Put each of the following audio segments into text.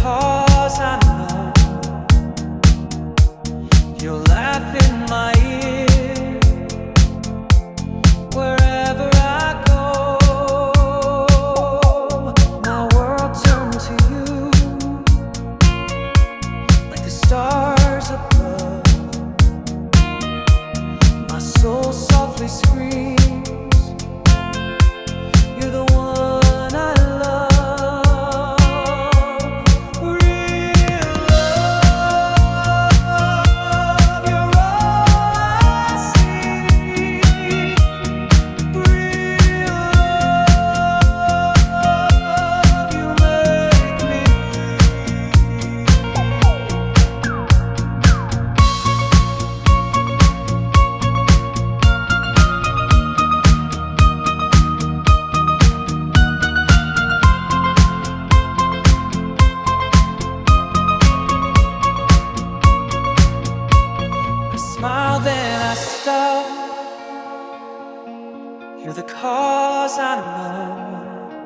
cause I know you'll laugh in my ear wherever I go. My world turned to you like the stars above. My soul softly screams. You're the one I love. Real love, you're all I see. Real love, you make me I smile, then I stop. You're the cause I know.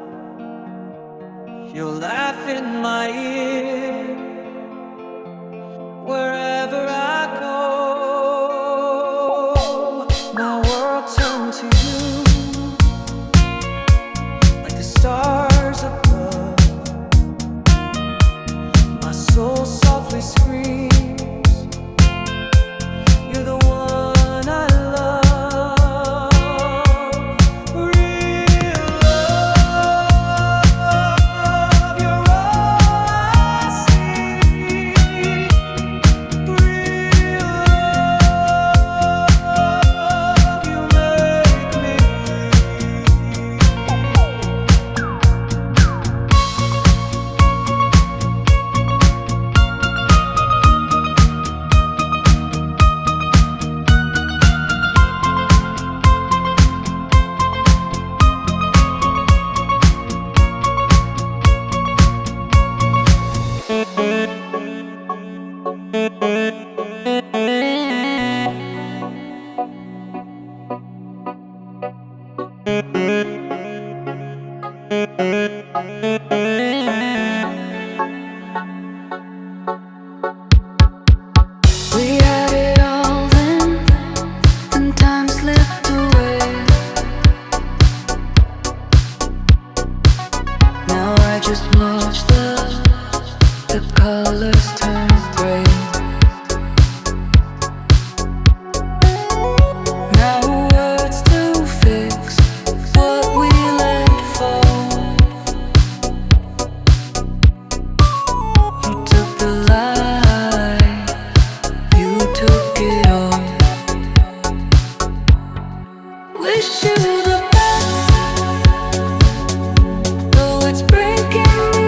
You'll laugh in my ear wherever I go. My world turned to you like the stars above. My soul softly screams. You're the one I love. Real love, you're all I see. Real love, you make me. We had it all then, and time slipped away. Now I just watch the colors turn gray. Now words to fix what we let fall. You took the lie, you took it all. Wish you the best, though it's breaking me.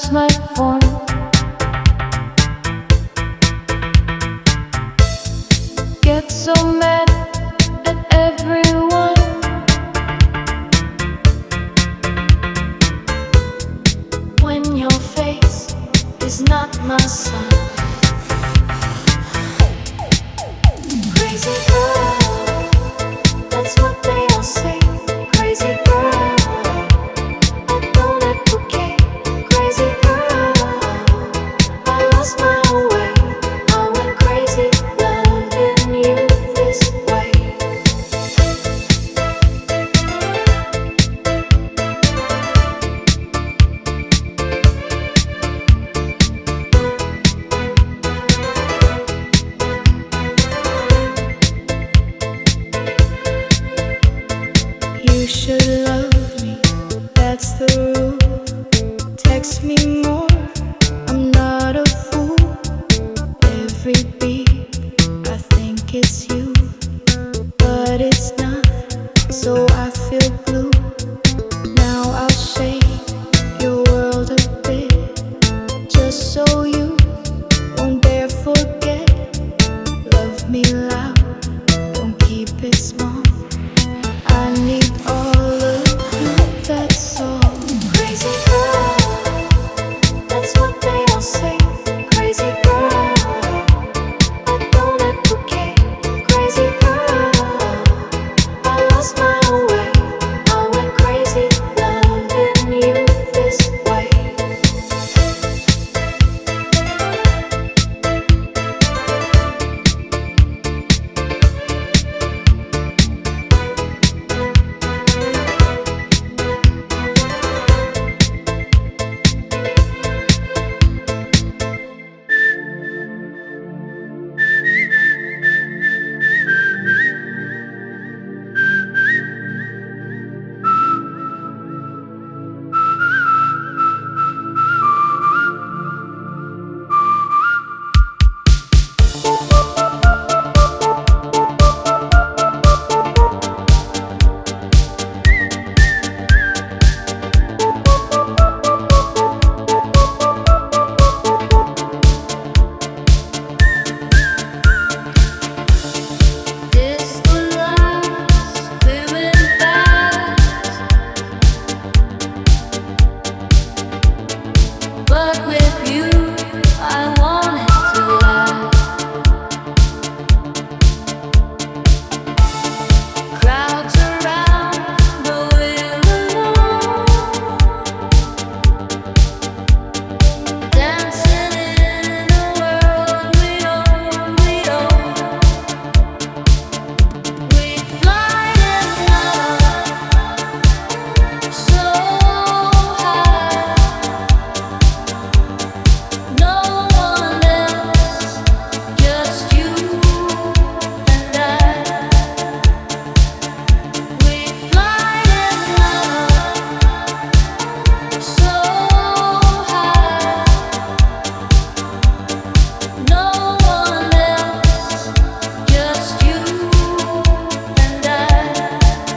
lost my phone. Get so mad at everyone when your face is not my son. Crazy girl, that's what they all say. Crazy girl, I don't advocate. Crazy girl, I lost my way. I went crazy loving you this way. You should love me, that's the rule. Text me more, I'm not a fool. Every beat, I think it's you, but it's not, so I feel blue. Now I'll shake your world a bit, just so you won't dare forget. Love me loud, don't keep it small. I need all of you, that's all. Crazy girl, that's what they all say. Crazy girl, I don't advocate. Crazy girl, I lost my way. I went crazy loving you this way. This was last, living fast, but with you, I want it to last. Crowds around, but we're alone, dancing in a world we own, we own. We fly in love so high, no one else, just you and I. We fly in love so high, no one else, just you and I.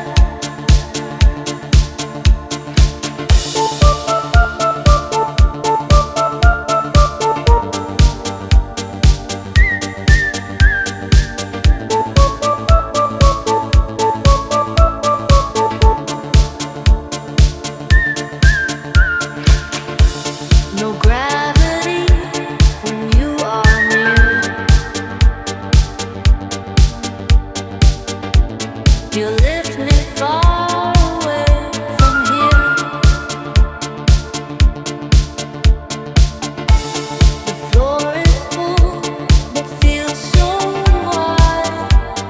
No gravity when you are near. You lift me far away from here. The floor is full, but feels so wide,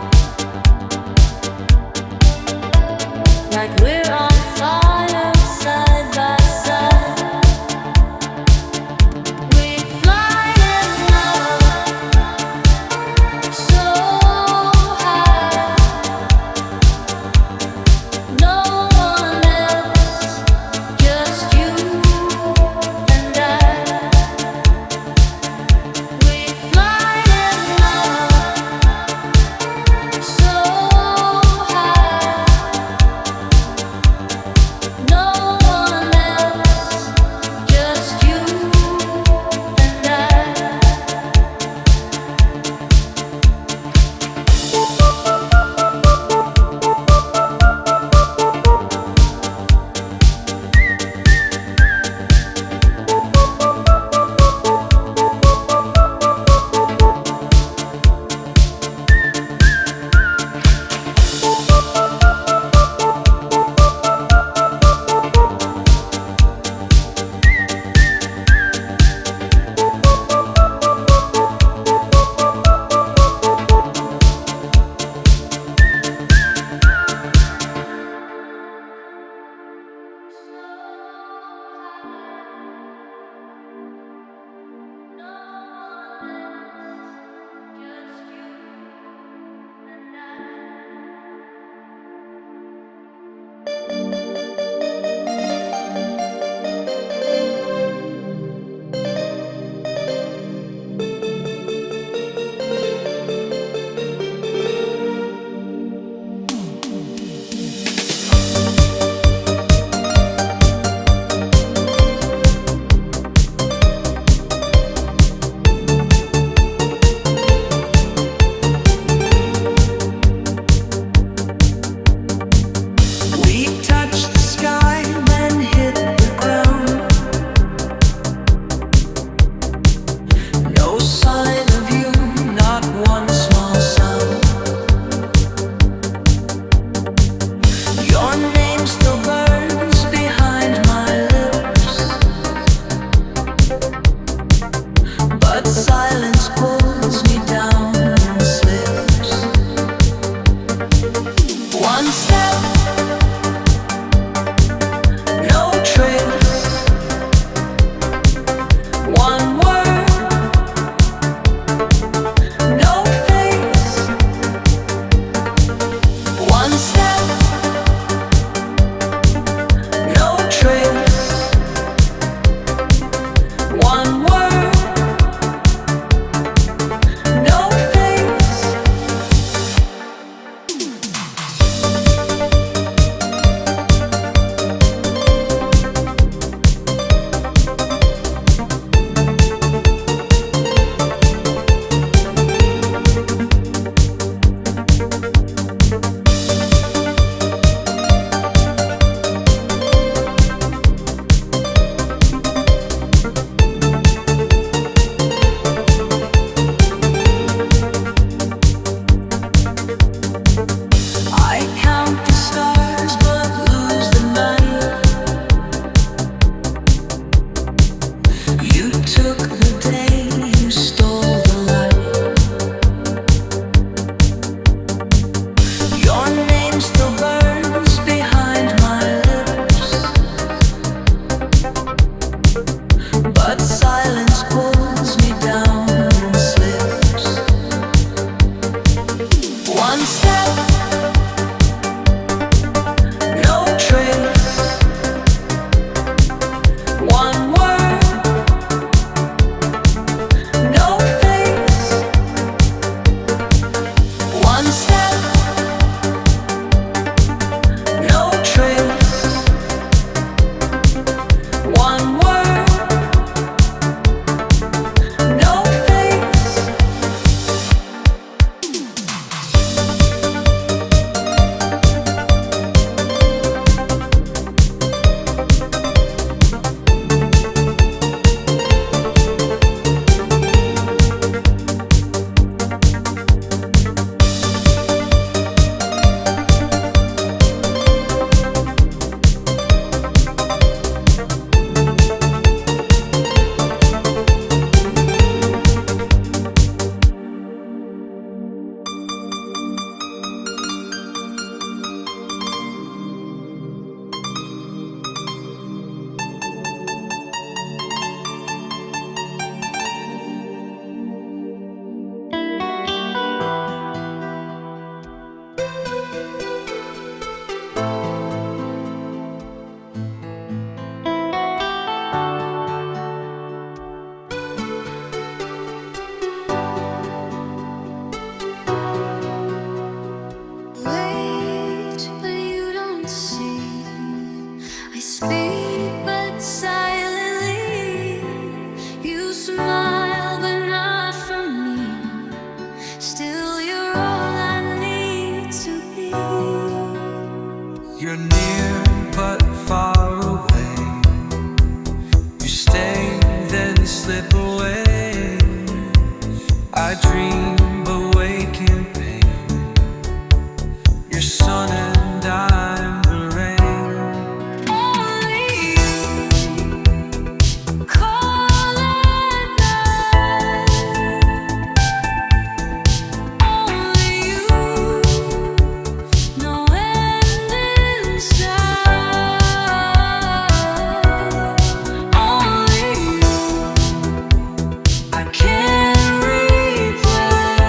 like we're on fire side by side. I dream but wake in pain. Your sun and I'm the rain. Only you call at night. Only you, no end in sight. Only you, I can't replay.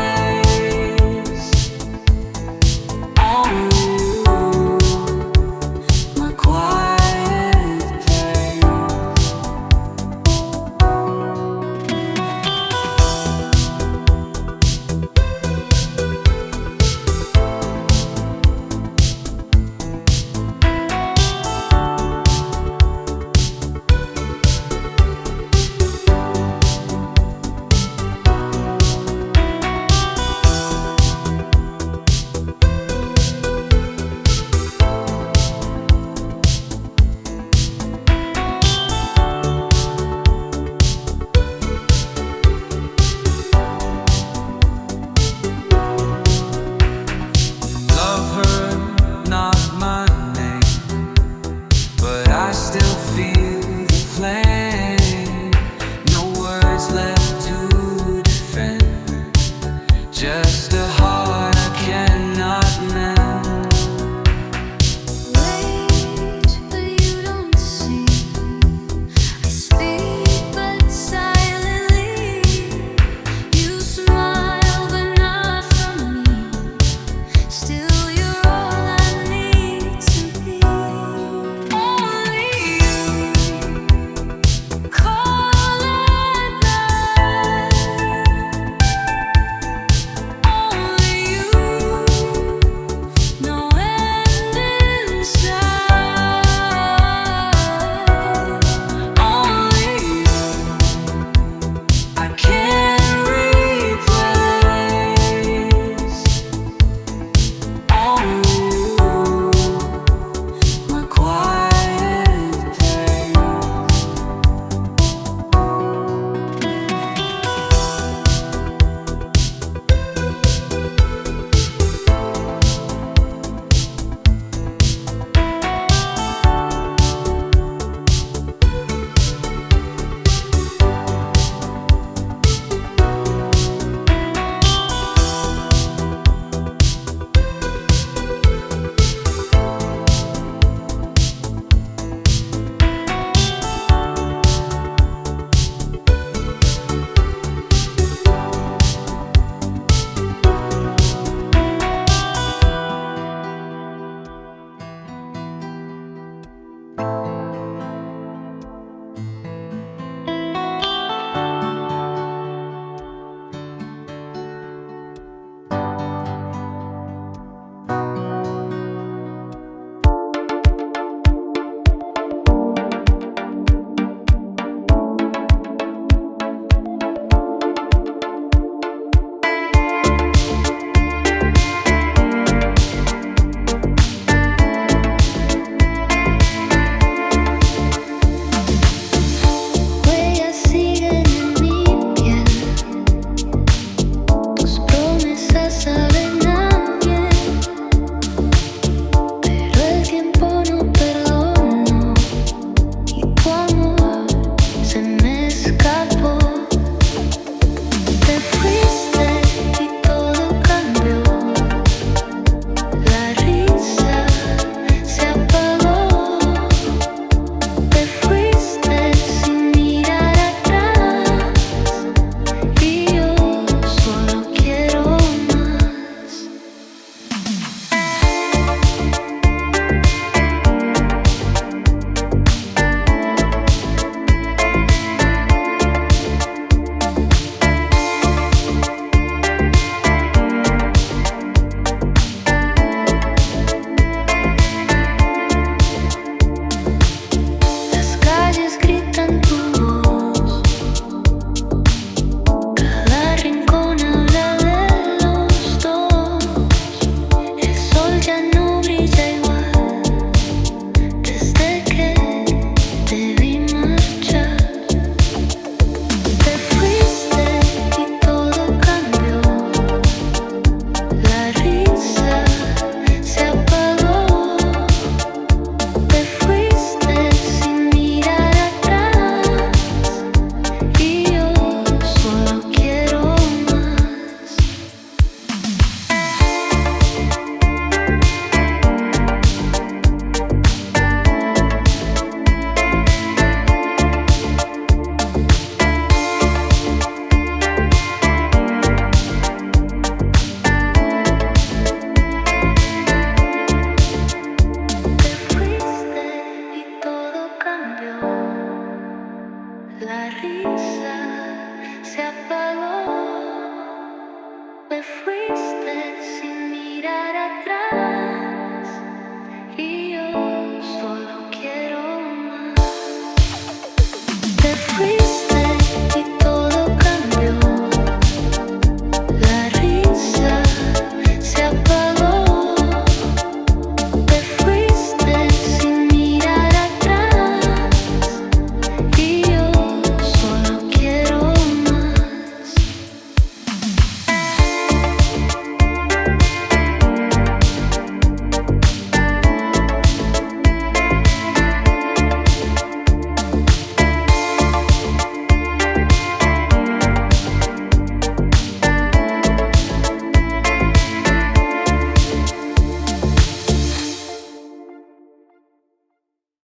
La risa se apagó, me fuiste sin mirar atrás.